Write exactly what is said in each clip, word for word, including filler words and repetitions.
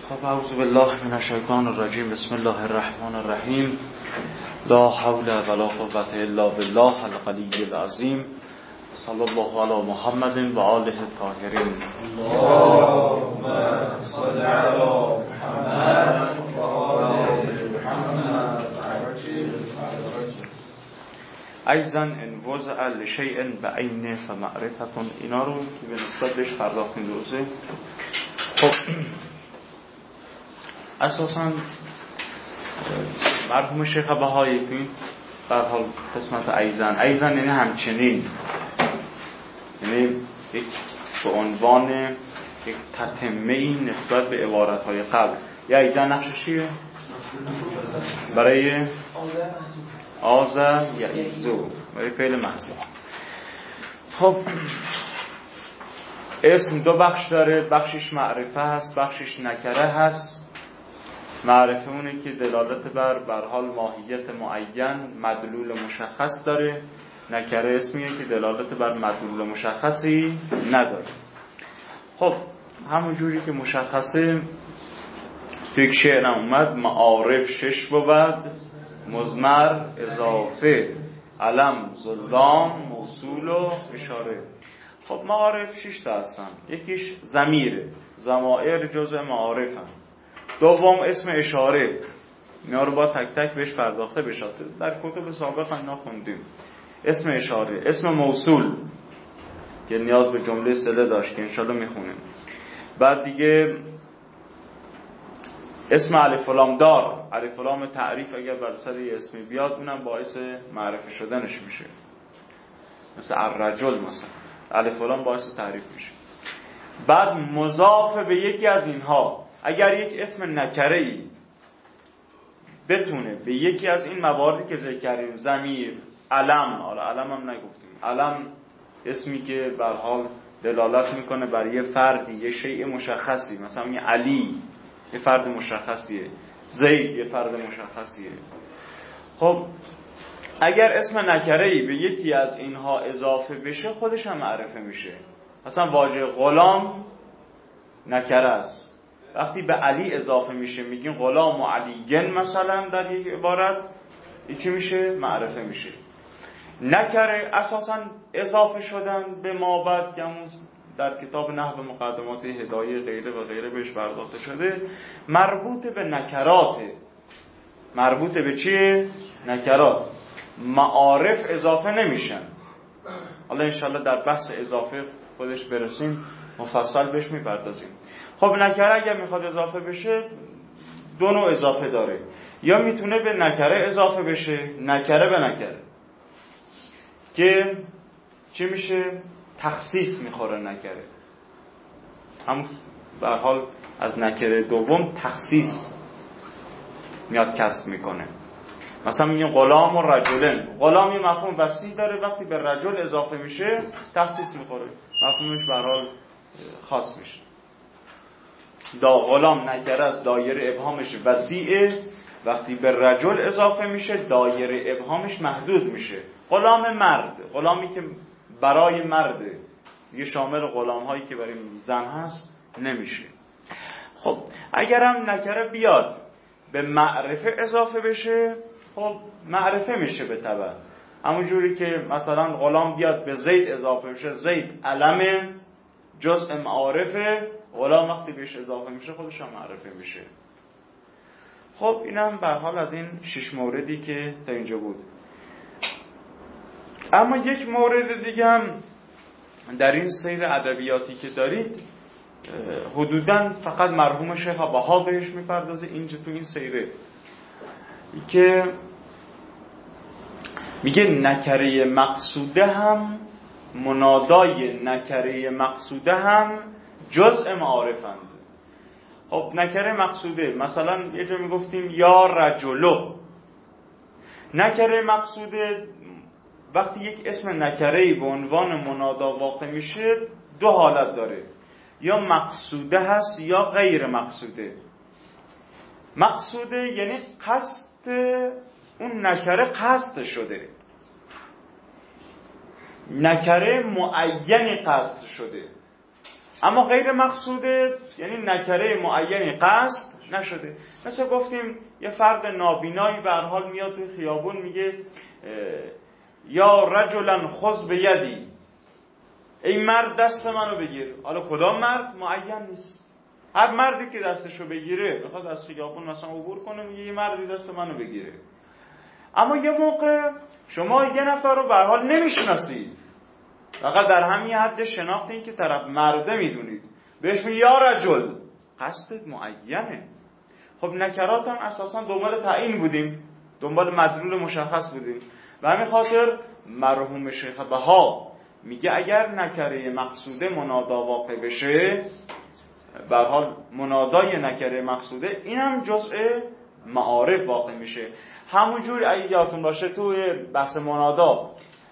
خب اعوذ بالله من الشیطان الرجیم. بسم الله الرحمن الرحیم. لا حول ولا قوة الا بالله العلی العظیم. صلی الله علی محمد و آله الطاهرین. اللهم صل علی محمد و آل محمد. ایضا ان وضع لشیء بعینه فمعرفة. اینا رو که به نسبت بهش پرداختیم روزه. خب اساساً مرحوم شیخ بهایی توی به هر حال قسمت ایضا ایضا یعنی همچنین، یعنی یک به عنوان یک تتمه‌ای نسبت به عبارت‌های قبل. یا ایضا نقشش چیه؟ برای آذر یا ایزو، برای فعل محذوف. خب اسم دو بخش داره، بخشش معرفه هست، بخشش نکره هست. معرفه اونه که دلالت بر بر حال ماهیت معین مدلول مشخص داره. نکره اسمیه که دلالت بر مدلول مشخصی نداره. خب همون جوری که مشخصه تو یک شعر اومد، معارف شش بود، مضمر اضافه علم ظلام موصول و اشاره. خب معارف شش تا هستن. یکیش ضمیره، ضمائر جزء معارف هم. دوم اسم اشاره، اینا رو با تک تک بهش پرداخته بشه. در کتب سابق اینا خوندیم. اسم اشاره، اسم موصول که نیاز به جمله صله داشت که انشالله میخونیم. بعد دیگه اسم الف و لام دار، الف و لام تعریف اگر بر سر یه اسمی بیاد اونم باعث معرفه شدنش میشه. مثل الرجل مثلا الف و لام باعث تعریف میشه. بعد مضاف به یکی از اینها، اگر یک اسم نکره‌ای بتونه به یکی از این مواردی که ذکر کردیم، ضمیر، علم، حالا علم هم نگفتیم، علم اسمی که به هر حال دلالت میکنه بر یه فردی، یه شیء مشخصی، مثلا یه علی یه فرد مشخصیه، زید یه فرد مشخصیه. خب اگر اسم نکره‌ای به یکی از اینها اضافه بشه خودش هم معرفه میشه. مثلا واژه غلام نکره است، وقتی به علی اضافه میشه میگین غلام و علیین مثلا در یک عبارت، این چی میشه؟ معرفه میشه. نکره اساسا اضافه شدن به مابعد که در کتاب نحو مقدمات هدایه غیره و غیره بهش پرداخته شده، مربوط به نکراته. مربوط به چیه؟ نکرات. معارف اضافه نمیشن. حالا انشالله در بحث اضافه خودش برسیم مفصل بهش میپردازیم. خب نکره اگر میخواد اضافه بشه دو نوع اضافه داره. یا میتونه به نکره اضافه بشه، نکره به نکره، که چی میشه؟ تخصیص میخوره نکره. هم به هر حال از نکره دوم تخصیص میاد کسب میکنه. مثلا میگیم غلام و رجلن، غلام یه مفهوم وسیع داره، وقتی به رجل اضافه میشه تخصیص میخوره، مفهومش به هر حال خاص میشه. دا غلام نکره است، دایره ابهامش وسیعه، وقتی به رجل اضافه میشه دایره ابهامش محدود میشه. غلام مرد، غلامی که برای مرده، یه شامل غلام هایی که برای زن هست نمیشه. خب اگرم نکره بیاد به معرفه اضافه بشه، خب معرفه میشه به تبع. همون جوری که مثلا غلام بیاد به زید اضافه بشه، زید علم جزء معارفه، غلام وقتی بهش اضافه میشه خودش هم معرفه میشه. خب اینم به هر حال از این شش موردی که تا اینجا بود. اما یک مورد دیگه هم در این سیر ادبیاتی که دارید حدوداً فقط مرحوم شیخ بها بهش میپردازه اینجا تو این سیره، که میگه نکره مقصوده هم، منادای نکره مقصوده هم جزء معارفند. خب نکره مقصوده مثلا یه جا میگفتیم یا رجلو. نکره مقصوده وقتی یک اسم نکره‌ای به عنوان منادا واقع میشه دو حالت داره، یا مقصوده هست یا غیر مقصوده. مقصوده یعنی قصد اون نکره قصد شده، نکره معینی قصد شده. اما غیر مقصوده یعنی نکره معینی قصد نشده. مثل گفتیم یه فرد نابینایی به هر حال میاد توی خیابون میگه یا رجلا خذ به یدی، ای مرد دست منو بگیر. حالا کدام مرد معین نیست، هر مردی که دستشو بگیره بخواد از خیابون مثلا عبور کنه میگه یه مردی دست منو بگیره. اما یه موقع شما یه نفر رو به هر حال نمیشناسید، فقط در همین حد شناخت این که طرف مرده میدونید، بهش میگه یا رجل، قصدت معینه. خب نکرات هم اساسا دنبال تعیین بودیم، دنبال مدلول مشخص بودیم. و همین خاطر مرحوم شیخ بها میگه اگر نکره مقصوده منادا واقع بشه، به هر حال منادای نکره مقصوده اینم جزء معارف واقع میشه. همونجور اگه یادتون باشه توی بحث منادا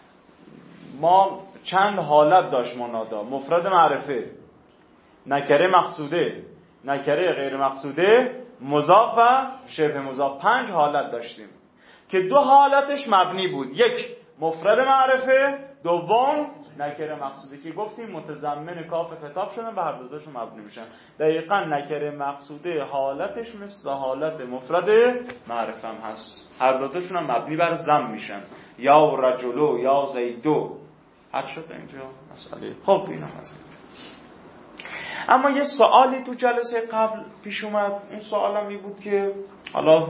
ما چند حالت داشت منادا: مفرد معرفه، نکره مقصوده، نکره غیر مقصوده، مضاف و شبه مضاف. پنج حالت داشتیم که دو حالتش مبنی بود، یک مفرد معرفه، دوم نکره مقصوده که گفتیم متضمن کاف خطاب شدن و هر دو تاشون مبنی میشن. دقیقاً نکره مقصوده حالتش مثل حالت مفرد معرفه هم هست، هر دو تاشون هم مبنی بر ضم میشن، یا رجلو یا زیدو. حد شد اینجا مسئله. خب اینا هست. اما یه سوالی تو جلسه قبل پیش اومد، این سوالم این بود که حالا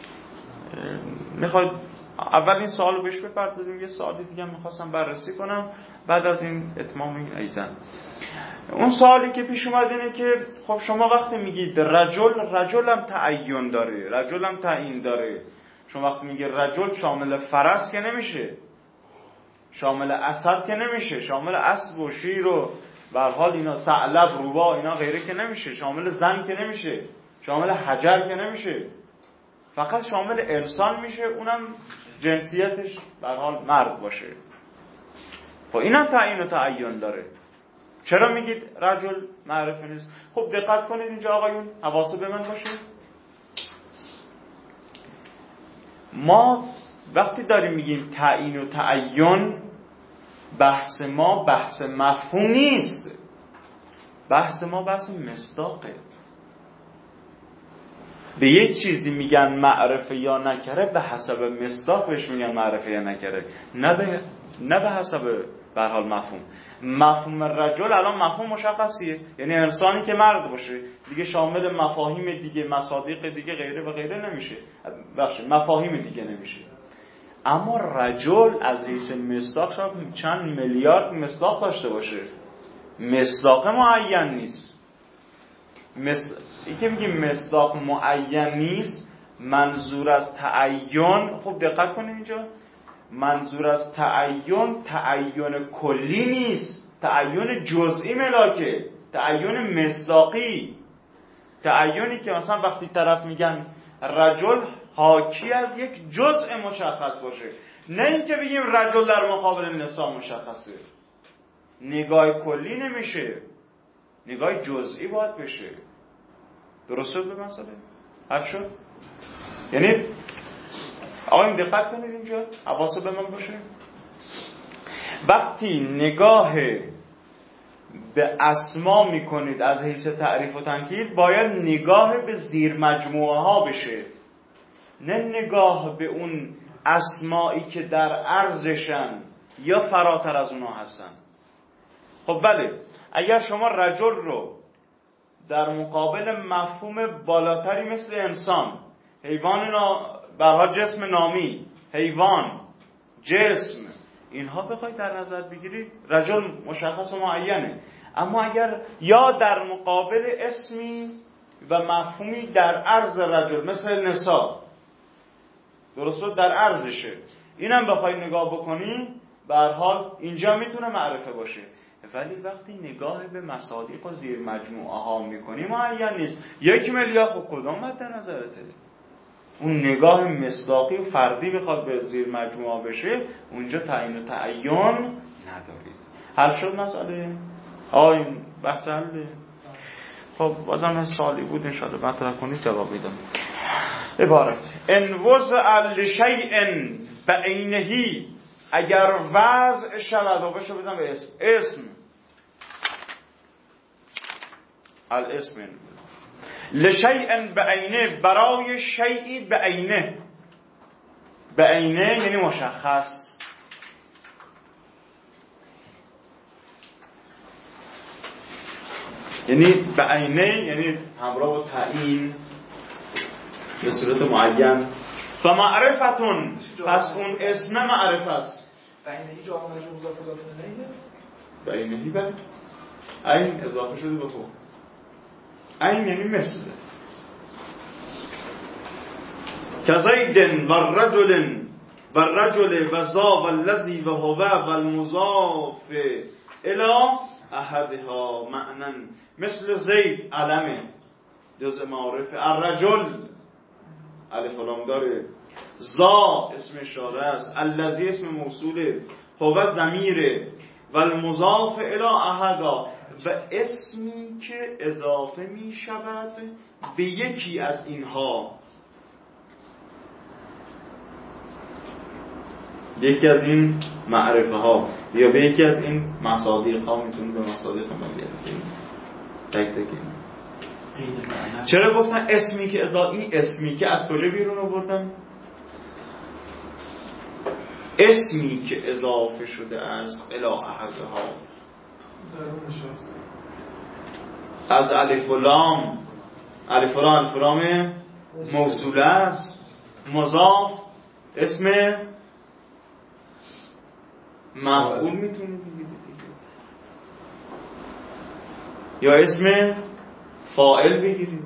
میخواد اول این سوالو بهش بپردازیم، یه سوالی دیگه میخواستم بررسی کنم بعد از این اتمام این ایزن. اون سوالی که پیش اومد اینه که خب شما وقتی میگید رجل، رجل هم تعین داره، رجل هم تعیین داره. شما وقتی میگید رجل شامل فرس که نمیشه، شامل اسد که نمیشه، شامل اسب و شیر و به هر حال اینا، ثعلب، روبا، اینا غیره که نمیشه، شامل زن که نمیشه، شامل حجر که نمیشه، فقط شامل انسان میشه، اونم جنسیتش به هر حال مرد باشه. خب اینم تعیین و تعین داره. چرا میگید رجل معرفه نیست؟ خب دقت کنید اینجا آقایون، حواس به من باشه. ما وقتی داریم میگیم تعیین و تعین، بحث ما بحث مفهوم نیست، بحث ما بحث مصداقه. به یک چیزی میگن معرفه یا نکره به حسب مصداق بهش میگن معرفه یا نکره، نه به نه به حسب به هر حال مفهوم. مفهوم رجل الان مفهوم مشخصیه، یعنی انسانی که مرد باشه دیگه، شامل مفاهیم دیگه، مصادیق دیگه، غیره و غیره نمیشه، بخش مفاهیم دیگه نمیشه. اما رجل از حیث مصداق شاید چند میلیارد مصداق داشته باشه، مصداق معین نیست. مص... این که میگیم مصداق معین نیست، منظور از تعین، خب دقت کنید اینجا، منظور از تعین تعین کلی نیست، تعین جزئی ملاکه، تعین مصداقی، تعینی که مثلا وقتی طرف میگن رجل حاکی از یک جزء مشخص باشه، نه اینکه بگیم رجل در مقابل نساء مشخصه. نگاه کلی نمیشه، نگاه جزئی باید بشه. درست شد به مسئله؟ حل شد؟ یعنی آقایون دقت کنید اینجا، حواس به من باشه. وقتی نگاه به اسما میکنید از حیث تعریف و تنکیر، باید نگاه به زیر مجموعه ها بشه، نه نگاه به اون اسمایی که در عرضشن یا فراتر از اونها هستن. خب بله، اگر شما رجل رو در مقابل مفهوم بالاتری مثل انسان، حیوان برها جسم نامی، حیوان، جسم، اینها بخواید در نظر بگیرید، رجل مشخص و معینه. اما اگر یا در مقابل اسمی و مفهومی در عرض رجل مثل نساء، درست در عرضشه، اینم بخواید نگاه بکنی، به هر حال اینجا میتونه معرفه باشه. ولی وقتی نگاه به مصادیق و زیر مجموعه ها میکنی معین نیست. یک میلیارد خب کدام مد نظرته؟ اون نگاه مصداقی و فردی بخواد به زیر مجموعه بشه، اونجا تعیین و تعین ندارید. حل شد مسئله؟ آه این بحث حله؟ خب بازم سوالی بود، انشاءالله مطرح کنید جواب میدم. عبارت ان وضع لشیء بعینه، اگر وضع شود و بشه بزن به اسم، اسم الاسم لشیء بعینه، برای شیئی بعینه. بعینه یعنی مشخص. یعنی بعینه یعنی همراه با تعیین به صورت معین. فمعرفتون، پس اون اسم معرفت است. بعینهی جا مجرور مضاف اضافه الیه. بعینهی بله، عین اضافه شده به فوق. عین یعنی مثل. کزیدن و رجل و رجل و ذا و الذی و هو و المضاف الی احدها معنن، مثل زید علمه جزء معارف، الرجل الف و لام داره، ذا اسم اشاره است، الذی اسم موصوله، هو ضمیره و المضاف الی احدا و اسمی که اضافه می شود به یکی از اینها، یکی از این معرفه ها یا به یکی از این مصادیق ها. میتونید به مصادیق هم بگید تک تک. چرا گفتن اسمی که اضافه؟ این اسمی که از کجا بیرون آوردن؟ اسمی که اضافه شده است الی احدها، از الف و لام، الف و لام الف و لام موصوله است، مضاف اسم مفعول میتونید بگید یا اسم فاعل بگیرید.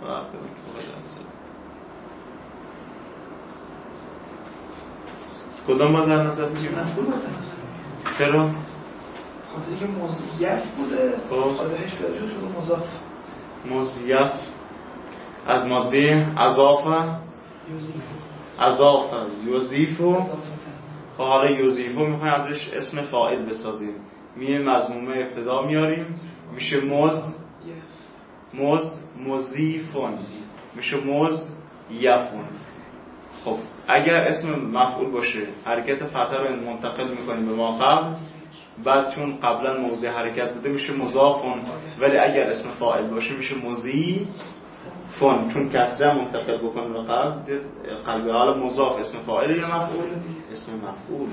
کدام باید در نظر بگیرید؟ مفعول باید در نظر بگیرید. چرا؟ خاطر که مضیف بوده آدهش پیاده شد شده مضاف. مضیف از ماده اضافه اضافه یضیفو. حالا یضیفو میخوایم ازش اسم فاعل بسازیم، میه مضمومه ابتدا میاریم میشه مز مز مضیفون، میشه مز یفون. خب اگر اسم مفعول باشه حرکت فتح رو منتقل میکنیم به ما قبل، بعد چون قبلا موضع حرکت بوده میشه مضافون، ولی اگر اسم فاعل باشه میشه مضیفون، چون کسره منتقل بکنیم به قبل قلب. حالا مضاف اسم فاعل یا مفعول؟ اسم مفعول.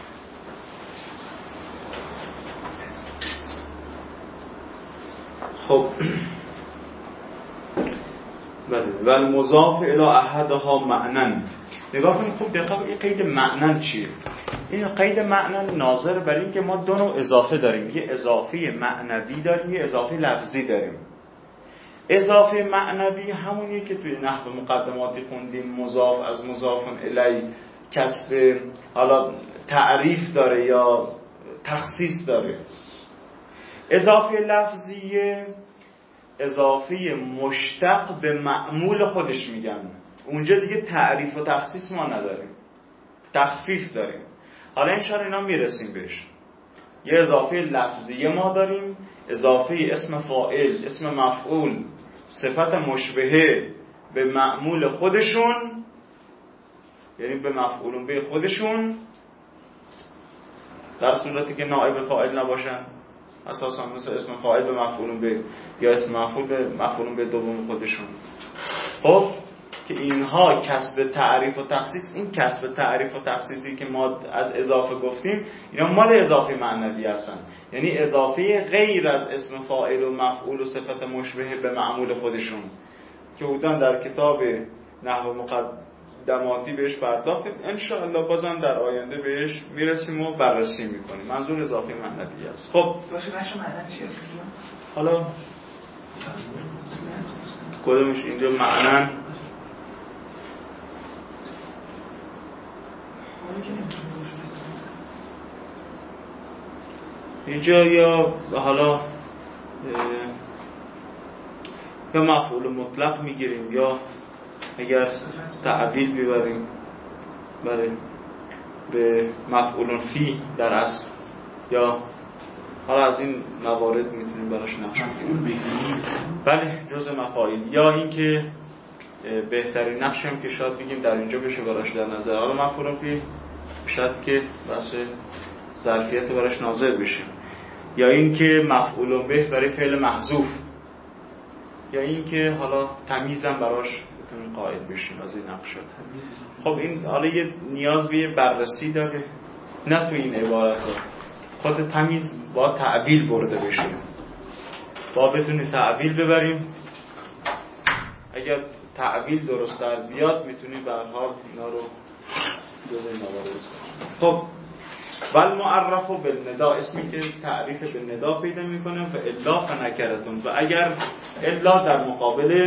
خب بله، و مضاف الی احدها معنن. نگاه کنید خوب دقیقاً این قید معنن چیه؟ این قید معنن ناظر بر این که ما دو نوع اضافه داریم، یه اضافه معنوی داریم، یه اضافه لفظی داریم. اضافه معنوی همونیه که توی نحو مقدماتی خوندیم، مضاف از مضاف الی، کسب حالا تعریف داره یا تخصیص داره. اضافه لفظیه اضافه مشتق به معمول خودش میگن، اونجا دیگه تعریف و تخصیص ما نداریم، تخفیف داریم. حالا انشاءالله اینا میرسیم بهش. یه اضافه لفظیه ما داریم، اضافه اسم فاعل، اسم مفعول، صفت مشبهه به معمول خودشون، یعنی به مفعولون به خودشون، در صورتی که نائب فاعل نباشن، اساسا مثل اسم فاعل به مفعولون به یا اسم مفعول به مفعولون به دوم خودشون. خب که اینها کسب تعریف و تخصیص، این کسب تعریف و تخصیصی که ما از اضافه گفتیم اینا مال اضافه معنوی هستن، یعنی اضافه غیر از اسم فاعل و مفعول و صفت مشبهه به معمول خودشون که بودن در کتاب نحو مقدماتی بهش پرداختیم. ان شاء الله بازم در آینده بهش میرسیم و بررسی میکنیم. منظور اضافه معنوی است. خب باشه بچه معنی چیه؟ حالا کدومش اینجا معنن؟ اینجا یا حالا یا مفعول مطلق میگیریم یا اگر تعویل بیبریم بله به مفعول فی در اصل، یا حالا از این موارد میتونیم براش نقش بگیریم. بله جزء مفاعیل، یا اینکه بهترین نقش هم که شاید بگیم در اینجا بشه براش در نظر. حالا مفعول فی شاید که بحث ظرفیت براش ناظر بشه، یا اینکه مفعول به برای فعل محذوف یا اینکه حالا تمیزم براش بتونیم قائل بشیم از این نقشات. خب این حالا یه نیاز به بررسی داره، نه تو این عبارت ها خود تمیز با تعبیل برده بشه، با بتونیم تعبیل ببریم. اگر تعبیل درست در بیاد میتونیم به هر حال اینا رو جزء موارد. خب ول معرف و بالندا، اسمی که تعریف بالندا پیدا میکنه و الا فنکرتون، و اگر الا در مقابل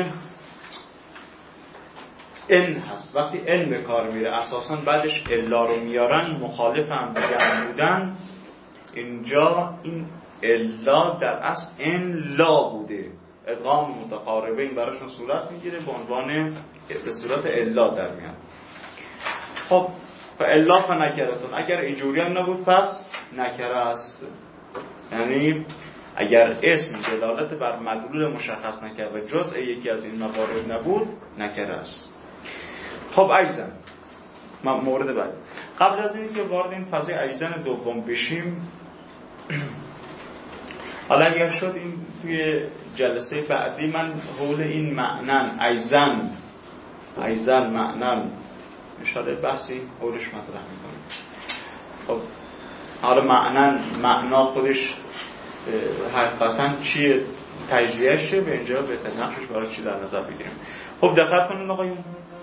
ان هست، وقتی ان به کار میره اساسا بعدش الا رو میارن، مخالف هم دیگر بودن، اینجا این الا در اصل ان لا بوده، ادغام متقاربین براشون صورت میگیره به عنوان به صورت الا در میاد. خب و الا فنکرتون، اگر اینجوری هم نبود پس نکره است، یعنی اگر اسم دلالت بر مدلول مشخص نکرد و جزء یکی از این موارد نبود نکره است. خب ایزن مورد بعد، قبل از اینکه وارد این فاز ایزن دوم بشیم، حالا اگر شد این توی جلسه بعدی من حول این معنن ایزن ایزن معنن انشاءالله بحثی حولش مطرح میکنیم. خب حالا معنن معنا خودش حقیقتا چیه، تجزیه‌اش چیه، به اینجا به نقشش برای چی در نظر بگیریم. خب دقت کنید آقایون،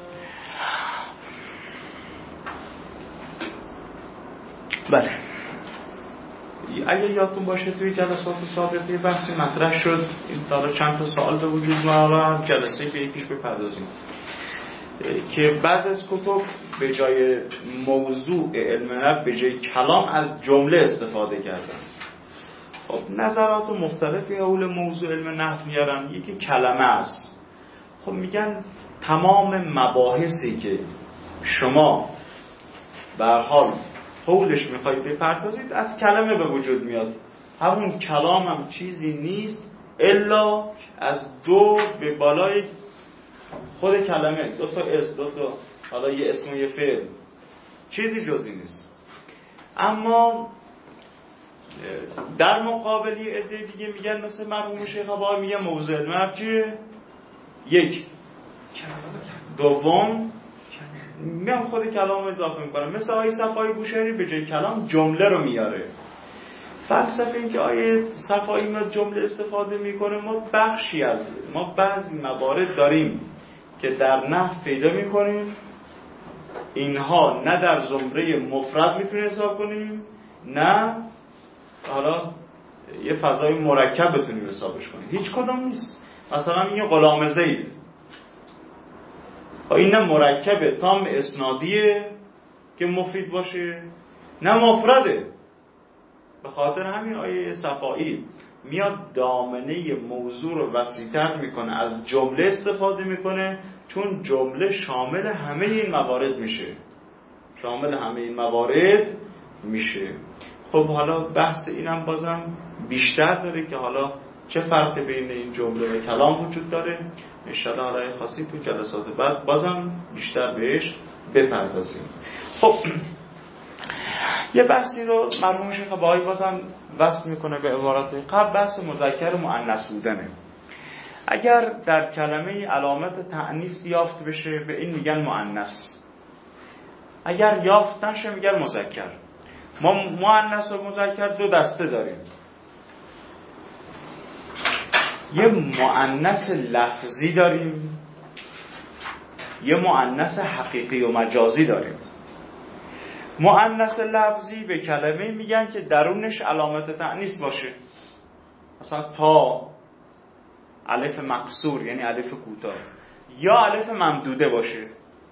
بله اگه یادتون باشه توی جلسات سابقه بحثی مطرح شد، این داره چند تا سوال به وجود میاد، حالا جلسه به یکیش بپردازیم که بعض از کتب به جای موضوع علم نحو به جای کلام از جمله استفاده کردن. خب نظرات مختلفی حول موضوع علم نحو میارن، یکی کلمه است. خب میگن تمام مباحثی که شما به هر حال حولش میخواید بپردازید از کلمه به وجود میاد، همون کلام هم چیزی نیست الا از دو به بالای خود کلمه، دو تا اسم، دو تا حالا یه اسم و یه فعل، چیزی جزئی نیست. اما در مقابل یه عده دیگه میگن مثل مرحوم شیخ ابا میگن موضوع علم نحو چیه؟ یک، دوم میام خود کلام اضافه میکنم، مثل آیه صفایی بوشهری به جای کلام جمله رو میاره. فلسفه این که آیه صفایی میاد جمله استفاده میکنه، ما بخشی از ما بعضی موارد داریم که در نحو پیدا میکنیم، اینها نه در زمره مفرد میتونیم حساب کنیم، نه حالا یه فضای مرکب بتونیم حسابش کنیم، هیچ کدام نیست. مثلا این غلام زید، این نه مرکب تام اسنادیه که مفید باشه، نه مفرده. به خاطر همین آیه صفایی میاد دامنه موضوع رو وسیع‌تر میکنه، از جمله استفاده میکنه، چون جمله شامل همه این موارد میشه، شامل همه این موارد میشه. خب حالا بحث اینم بازم بیشتر داره که حالا چه فرقی بین این جمله و کلام وجود داره، انشاءالله حالا خاصی تو جلسات بعد بازم بیشتر بهش بپردازیم. خب یه بحثی رو مرحوم شیخ بهایی بازم وصل میکنه به عبارات قبل، بحث مذکر و مؤنث بودنه. اگر در کلمه علامت تأنیث یافت بشه به این میگن مؤنث، اگر یافت نشه میگن مذکر. ما مؤنث و مذکر دو دسته داریم، یه مؤنث لفظی داریم، یه مؤنث حقیقی و مجازی داریم. مؤنث لفظی به کلمه میگن که درونش علامت تأنیث باشه، مثلا تا، الف مکسور یعنی الف کوتاه، یا الف ممدوده باشه.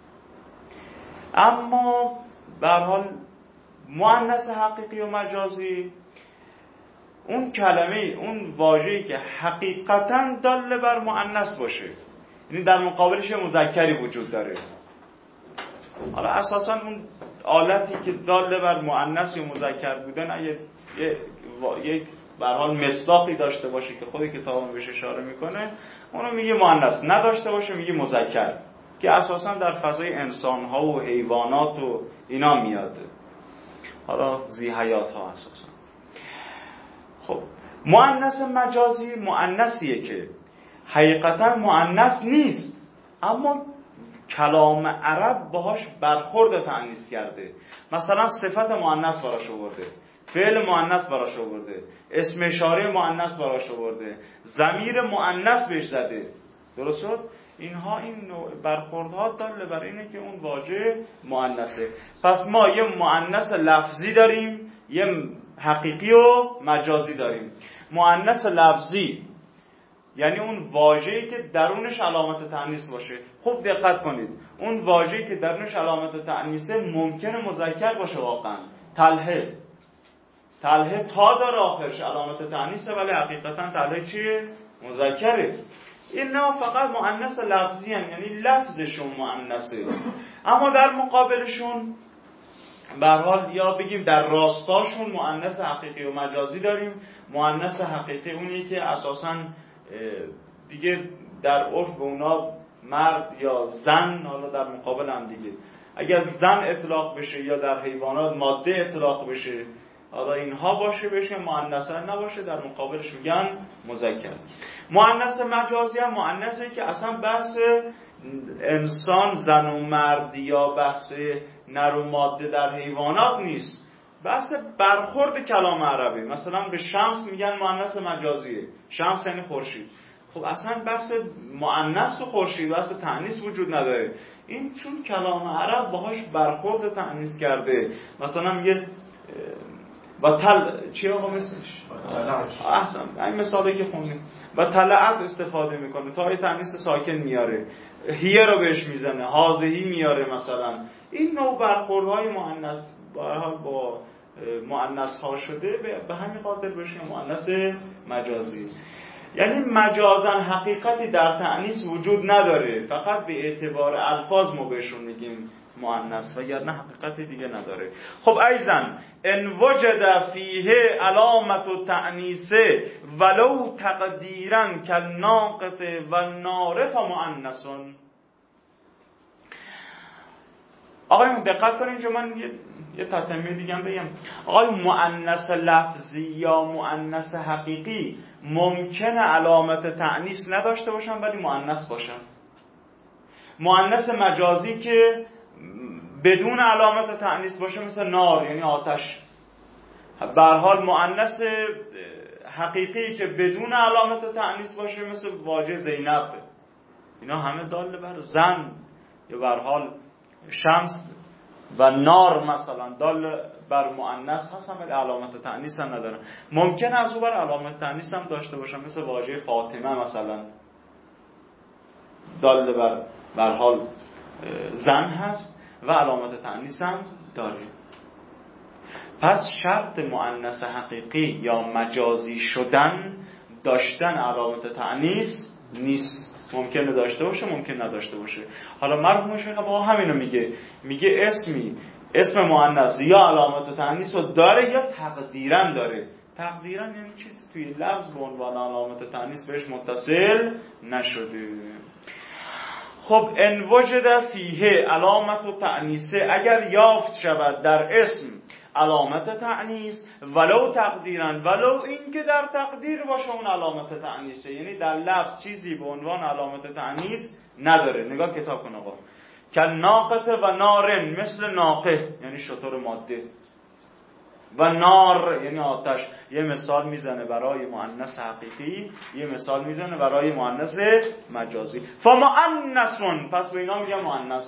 اما به هر حال مؤنث حقیقی و مجازی اون کلمه، اون واژه‌ای که حقیقتاً دال بر مؤنث باشه، یعنی در مقابلش مذکری وجود داره. حالا اساساً اون آلتی که دال بر مؤنث یا مذکر بودن اگه یک به هر حال مصداقی داشته باشه که خود کتابم بهش اشاره میکنه، اونو میگه مؤنث، نداشته باشه میگه مذکر، که اساساً در فضای انسان‌ها و حیوانات و اینا میاد، حالا ذی حیات ها اساساً. خب مؤنث مجازی مؤنثیه که حقیقتا مؤنث نیست، اما کلام عرب باهاش برخورد تأنیث کرده. مثلا صفت مؤنث براش آورده، فعل مؤنث براش آورده، اسم اشاره مؤنث براش آورده، ضمیر مؤنث بهش زده. درست شد؟ اینها این نوع برخوردها داله بر اینه که اون واژه مؤنثه. پس ما یه مؤنث لفظی داریم، یه حقیقی و مجازی داریم. مؤنث لفظی یعنی اون واژه‌ای که درونش علامت تأنیث باشه. خوب دقت کنید، اون واژه‌ای که درونش علامت تأنیثه ممکنه مذکر باشه. واقعا طلحه طلحه تا داره آخرش علامت تأنیثه، ولی حقیقتا طلحه چیه؟ مذکره. اینا فقط مؤنث لفظی هستند، یعنی لفظشون مؤنثه، اما در مقابلشون به هر حال یا بگیم در راستاشون مؤنث حقیقی و مجازی داریم. مؤنث حقیقی اونیه که اساساً دیگه در عرف به اونا مرد یا زن، حالا در مقابل هم دیگه اگر زن اطلاق بشه یا در حیوانات ماده اطلاق بشه، حالا اینها باشه بشه مؤنث نباشه، در مقابلش میگن مذکر. مؤنث مجازی هم مؤنثی که اصلا بحث انسان زن و مرد یا بحث نر و ماده در حیوانات نیست، بحث برخورد کلام عربی. مثلا به شمس میگن مؤنث مجازیه، شمس یعنی خورشید. خب اصلا بحث مؤنث و خورشید بحث تأنیث وجود نداره. این چون کلام عرب باهاش برخورد تأنیث کرده. مثلا میگه و تل چی آقا مثلش؟ احسن، این مثالی که خوندیم و تلعت استفاده میکنه، تا ای تأنیث ساکن میاره، هیه رو بهش میزنه، هازهی میاره. مثلا این نوع برخوردهای مؤنث با با مؤنث ها شده به همین خاطر بشه مؤنث مجازی. یعنی مجازا حقیقتی در تأنیث وجود نداره، فقط به اعتبار الفاظ ما بهشون میگیم مؤنث، وگرنه حقیقتی دیگه نداره. خب ایزن ان وجد فیه علامت التأنیث ولو تقدیرا کالناقص والنار فمؤنث. آقایون دقت کنید، اینجا من یه, یه تتمه دیگه هم بگم. آقای مؤنث لفظی یا مؤنث حقیقی ممکنه علامت تأنیث نداشته باشن ولی مؤنث باشن. مؤنث مجازی که بدون علامت تأنیث باشه مثل نار یعنی آتش. به هر حال مؤنث حقیقی که بدون علامت تأنیث باشه مثل واژه زینب. اینا همه دال بر زن یا به هر حال شمس و نار مثلا دال بر مؤنث هستن ولی علامت تأنیث هم ندارن. ممکن از اون بر علامت تأنیث هم داشته باشن مثل واژه فاطمه مثلا دال بر به هر حال زن هست و علامت تأنیث هم داره. پس شرط مؤنث حقیقی یا مجازی شدن داشتن علامت تأنیث نیست. ممکنه داشته باشه ممکن نداشته باشه. حالا مرحوم شیخ با همینو میگه، میگه اسمی اسم مؤنث یا علامت تأنیث رو داره یا تقدیرا داره. تقدیرا یعنی چیزی توی لفظ به عنوان علامت تأنیث بهش متصل نشده. خب ان وجد فیه علامت التأنیث، اگر یافت شود در اسم علامت تأنیث ولو تقدیرا، ولو این که در تقدیر باشه اون علامت تأنیثه، یعنی در لفظ چیزی به عنوان علامت تأنیث نداره. نگاه کتاب کن آقا. کل ناقه و نارن، مثل ناقه یعنی شتر ماده و نار یعنی آتش. یه مثال میزنه برای مؤنث حقیقی، یه مثال میزنه برای مؤنث مجازی. فمؤنثون، پس به اینا میگم مؤنث.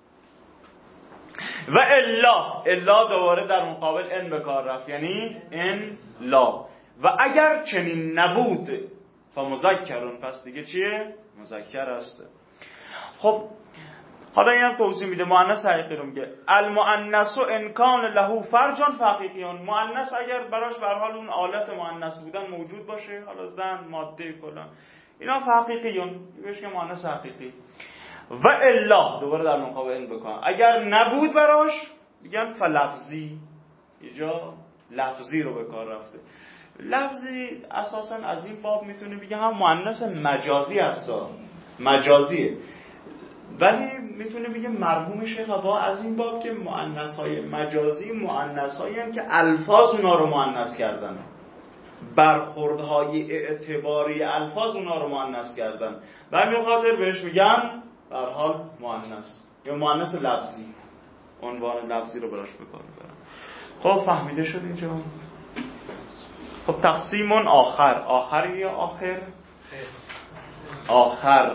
و الا، الا دوباره در مقابل ان به کار رفت، یعنی ان لا. و اگر چنین نبود فمذکرون، پس دیگه چیه؟ مذکر است. خب حالا این هم توضیح میده. مؤنث حقیقی رو میگه المؤنث ان کان له فرج فحقیقیون. مؤنث اگر براش به هر حال اون آلت مؤنث بودن موجود باشه، حالا زن ماده فلان، اینا فحقیقیون، بهش میگن مؤنث حقیقی. و الا دوباره در مقابل این بکن، اگر نبود براش میگن فلفظی. اینجا لفظی رو به کار رفته. لفظی اساسا از این باب میتونه بگه هم مؤنث مجازی هست، مجازیه، ولی میتونه بگه مرحوم شیخ با از این باب که مؤنث‌های مجازی مؤنث‌هایی هستند که الفاظ اونا رو مؤنث کردن. برخوردهای اعتباری الفاظ اونا رو مؤنث کردن. به همین خاطر بهش میگن به هر حال مؤنث یا مؤنث لفظی، عنوان لفظی رو براش بکار میبرن. خب فهمیده شد اینجا؟ خب تقسیم آخر، آخر یا آخر؟ آخر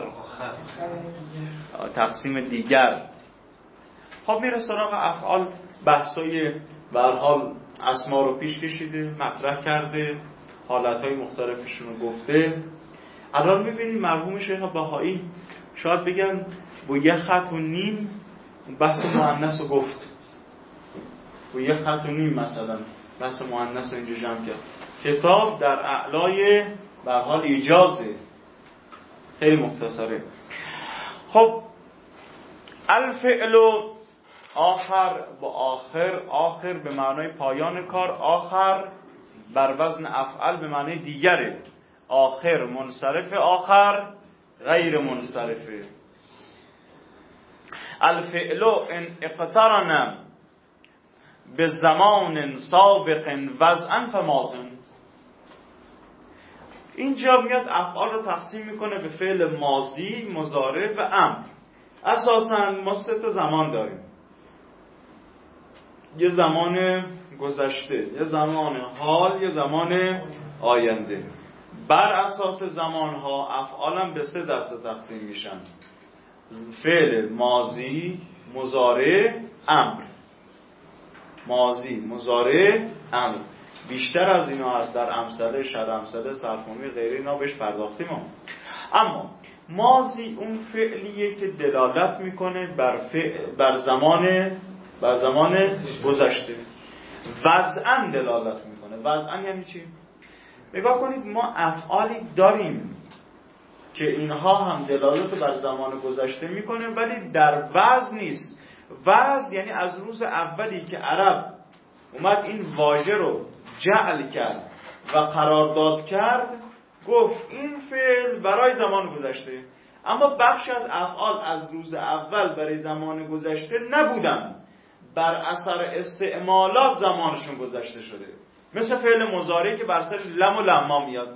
تقسیم دیگر. خب میره سراغ افعال. بحثای به هر حال اسما رو پیش کشیده، مطرح کرده، حالتهای مختلفشون رو گفته. الان میبینید مرحوم شیخ بهایی شاید بگن با یه خط و نیم بحث مؤنث رو گفت، با یه خط و نیم مثلا بحث مؤنث رو اینجا جمع کرد. کتاب در اعلای به هر حال ایجازه، خیلی مختصره. خب الفعل آخر با آخر، آخر به معنای پایان کار، آخر بر وزن افعل به معنای دیگره. آخر منصرف، آخر غیر منصرفه. الفعل ان اقترن به زمان سابق وضعا فماضن. اینجا میاد افعال رو تقسیم میکنه به فعل ماضی، مضارع و امر. اساساً ما سه تا زمان داریم، یه زمان گذشته، یه زمان حال، یه زمان آینده. بر اساس زمانها افعالم به سه دسته تقسیم میشن: فعل ماضی، مضارع، امر. ماضی، مضارع، امر. بیشتر از اینا هست در امثله، شر امثله، صرف‌نامه غیره، اینا بهش پرداختیم. اما ماضی اون فعلیه که دلالت میکنه بر فعل، بر زمان بر زمان گذشته. وضعاً دلالت میکنه. وضعاً یعنی چی؟ نگاه کنید، ما افعالی داریم که اینها هم دلالت بر زمان گذشته میکنه ولی در وضع نیست. وضع یعنی از روز اولی که عرب اومد این واژه رو جعل کرد و قرارداد کرد، گفت این فعل برای زمان گذشته. اما بخش از افعال از روز اول برای زمان گذشته نبودن، بر اثر استعمالات زمانشون گذشته شده. مثل فعل مضارع که بر سرش لم و لما میاد.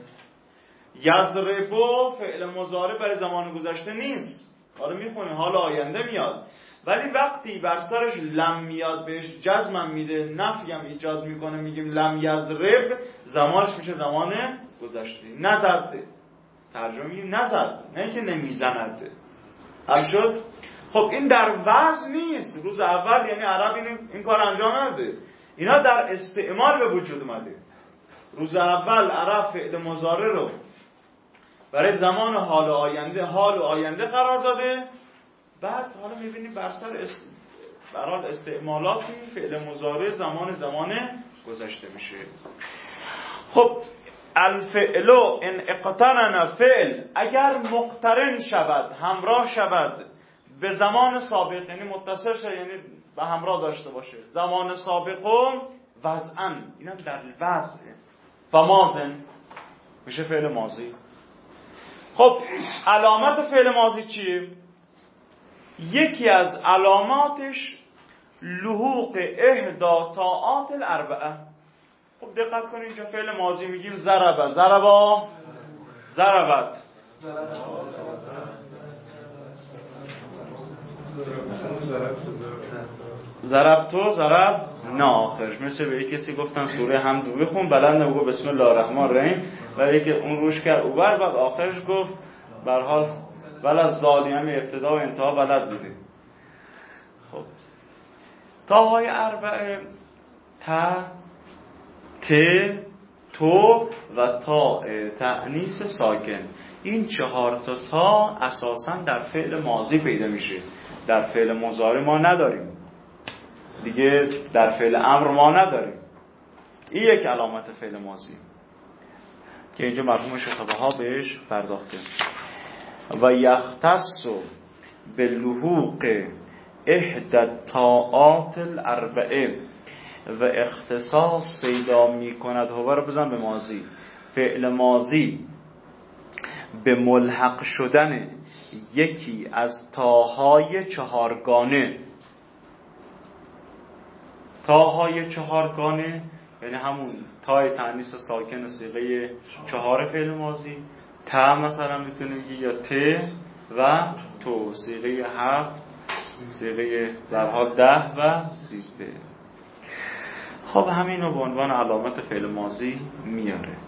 یضربو فعل مضارع برای زمان گذشته نیست، حالا میخونیم حالا آینده میاد، ولی وقتی بر سرش لم میاد بهش جزم میده، نفی هم ایجاد میکنه، میگیم لم یضرب، زمانش میشه زمان گذشته. نزد، ترجمه میگیم نزد، نه که نمیزند. حل شد؟ خب این در وضع نیست. روز اول یعنی عرب این, این کار انجام نده، اینا در استعمال به وجود اومده. روز اول عرب فعل مضارع رو برای زمان حال و آینده، حال و آینده قرار داده. بعد حالا میبینیم بر سر است... برحال استعمالاتی فعل مضارع زمان زمان گذشته میشه. خب الفعل ان اقترن، فعل اگر مقترن شود، همراه شود به زمان سابق، یعنی متصل شد، یعنی به همراه داشته باشه زمان سابق و وضعاً، اینا در وضع فماضن میشه فعل ماضی. خب علامت فعل ماضی چیه؟ یکی از علاماتش لحوق احدا طاعات الاربعه. خب دقت کنید، اینجا فعل ماضی میگیم ضربه، ضربا، ضربت، ضربتو، ضرب نه آخرش. مثل به یک کسی گفتن سوره حمد رو بخون، بلند نگو بسم الله الرحمن الرحیم، ولی که اون روش کرد اوبر، بعد آخرش گفت برحال ولی از ظالی هم ابتدا و انتها بلد بوده. خب تاهای اربعه تا، ت، تو و تا تأنیث ساکن، این چهار تا تا اساساً در فعل ماضی پیدا میشه، در فعل مضارع ما نداریم دیگه، در فعل امر ما نداریم. این یک علامت فعل ماضی که اینجا مرحوم شیخ بها بهش پرداخته. و یختص باللحوق احدى الطاعات الاربعه، و اختصاص پیدا می کند. هوا رو بزن به ماضی، فعل ماضی به ملحق شدن یکی از تاهای چهارگانه. تاهای چهارگانه یعنی همون تای تانیث ساکن صیغه چهار فعل ماضی، تا مثلا میتونیم بگی یا ت و تو، صیغه هفت، صیغه در حال ده و سیزده. خب همین رو به عنوان علامت فعل ماضی میاره.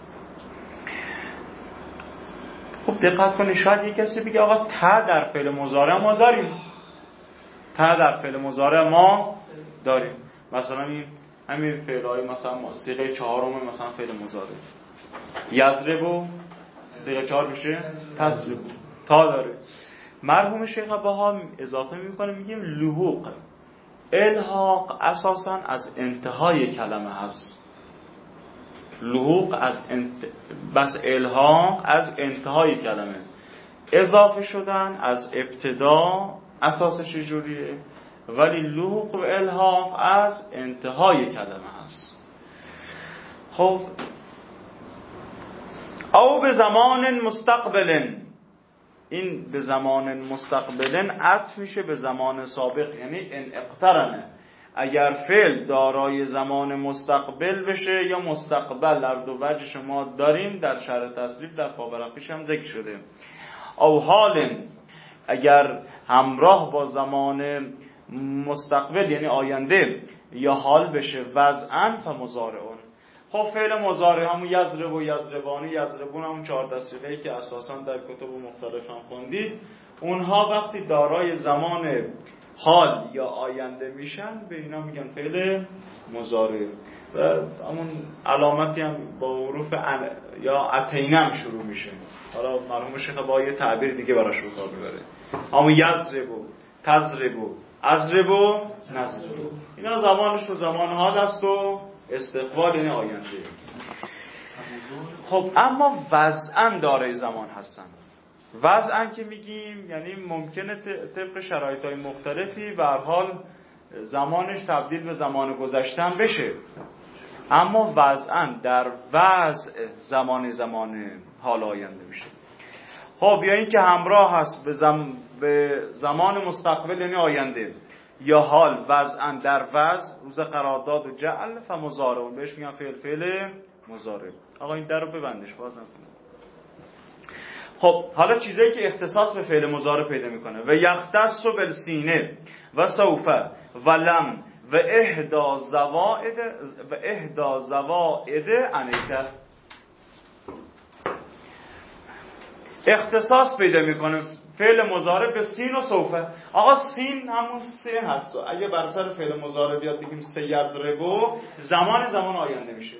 خب دقت کنید، شاید یک کسی بگه آقا تا در فعل مضارع ما داریم، تا در فعل مضارع ما داریم، مثلا این همین فعلای مثلا صیغه چهارم مثلا فعل مضارع یضربو صیغه چهار میشه تضربو، تا داره. مرحوم شیخ بها اضافه میکنه میگیم لحوق، الحاق اساسا از انتهای کلمه هست. لحوق از انت... بس الحاق از انتهای کلمه، اضافه شدن از ابتدا اساسش جوریه، ولی لحوق و الحاق از انتهای کلمه هست. خب او به زمان مستقبل، این به زمان مستقبل عطف میشه به زمان سابق، یعنی ان اقترنه، اگر فعل دارای زمان مستقبل بشه یا مستقبل، در دو وجه شما داریم در شرح تصریف در پاورقیش هم ذکر شده. او حال، اگر همراه با زمان مستقبل یعنی آینده یا حال بشه وضعاً فمضارعون. خب فعل مضارع همون یضرب و یضربانی یضربون، همون چهار دستیقه‌ای که اساساً در کتب مختلف هم خوندید، اونها وقتی دارای زمان حال یا آینده میشن به اینا میگن فعل مضارع. و همون علامتی هم با حروف ان یا اتینم شروع میشه. حالا مرحوم شیخ با یه تعبیر دیگه براش رو کار میبره، همون یضربو تضربو اضربو نضربو، اینا زمانش رو زمان حال است و استقبال یعنی آینده. خب اما وضعاً دارای زمان هستن. وضعاً که میگیم یعنی ممکنه طبق شرایط‌های مختلفی به هر حال زمانش تبدیل به زمان گذشتن بشه، اما وضعاً در وضع زمان زمان حال آینده میشه. خب یا این که همراه هست به, زم... به زمان مستقبل یعنی آینده، یا حال وضعاً در وضع روز قرارداد و جعل فمضارع، بهش میگن فعل فعل مضارع. آقا این در رو ببندش بازم. خب حالا چیزایی که اختصاص به فعل مضارع پیدا میکنه، و یختص بالسینه و سوف و لم و احدا زوائد و احدا زوائد انیته، اختصاص پیدا میکنه فعل مضارع به سین و سوف. آقا سین همون سه هست، اگه بر سر فعل مضارع بیاد بگیم سیضربو، زمان زمان آینده میشه،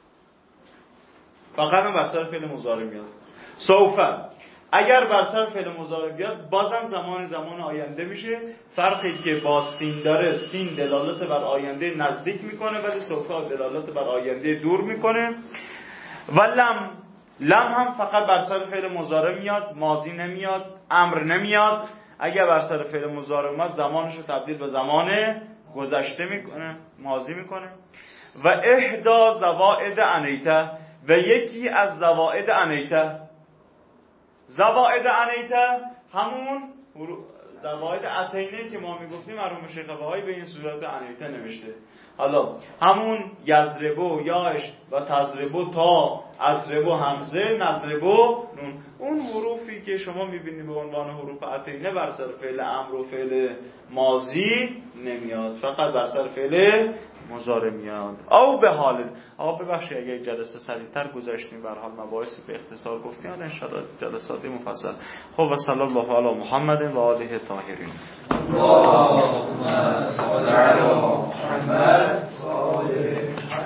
فقط هم بر سر فعل مضارع میاد. سوف اگر بر سر فعل مضارع بیاد بازم زمان زمان آینده میشه. فرقی که با سین داره، سین دلالت بر آینده نزدیک میکنه ولی سوف دلالت بر آینده دور میکنه. و لم، لم هم فقط بر سر فعل مضارع میاد، ماضی نمیاد، امر نمیاد. اگر بر سر فعل مضارع اومد زمانش رو تبدیل به زمان گذشته میکنه، ماضی میکنه. و احدا زوائد انیته، و یکی از زوائد انیته، زوائد انیته همون زوائد اتینه که ما میگفتیم مرحوم شیخ بهایی به این صورت انیته نوشته. حالا همون یضربو یاش و تضربو تا، اضربو همزه، نضربو نون، اون حروفی که شما میبینید به عنوان حروف اتینه بر سر فعل امر و فعل ماضی نمیاد، فقط بر سر فعل مضارع میاد. او به حال. آقا ببخشید اگه جلسه سریعتر گذاشتیم، به هر حال مباحث به اختصار گفتیم، ان شاء الله جلسات مفصل. خب و صلی الله علی محمد و آله الطاهرین.